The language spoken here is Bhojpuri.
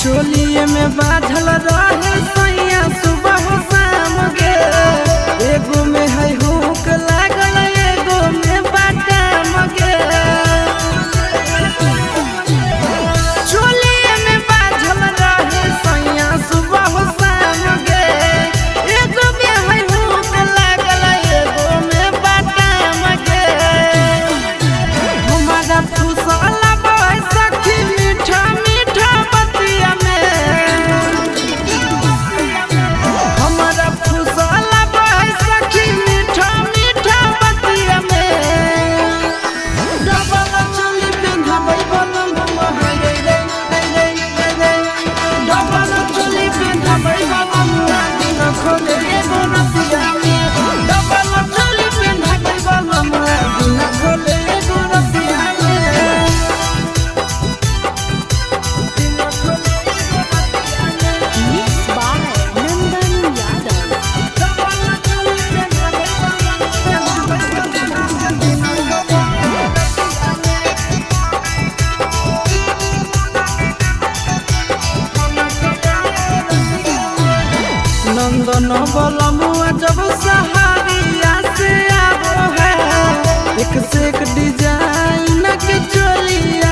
चोलिए में बाझल रहे सैया सुबह शाम गे। एगो में है हुक लागल एगो में बाटाम गे। चोलिए में बाझल रहे सैया सुबह शाम गे। एगो में है हुक लागल एगो में बाटाम गे। हमारा फुसल सखी मीठा मीठा बतिया में। हमारा फुसल सखी मीठा मीठा बतिया में। डबल चोली पेन्हबै बलम रे रे रे रे। डबल चोली पेन्हबै बलम दिन खोले एगो रतिया में। डबल चोली पेन्हबै बलम दिन खोले एगो रतिया में। Mixed by Nandan Yadav. नंदन बलमुआ जब सहारिया से आवो है। एक से एक डिजाइन के चोली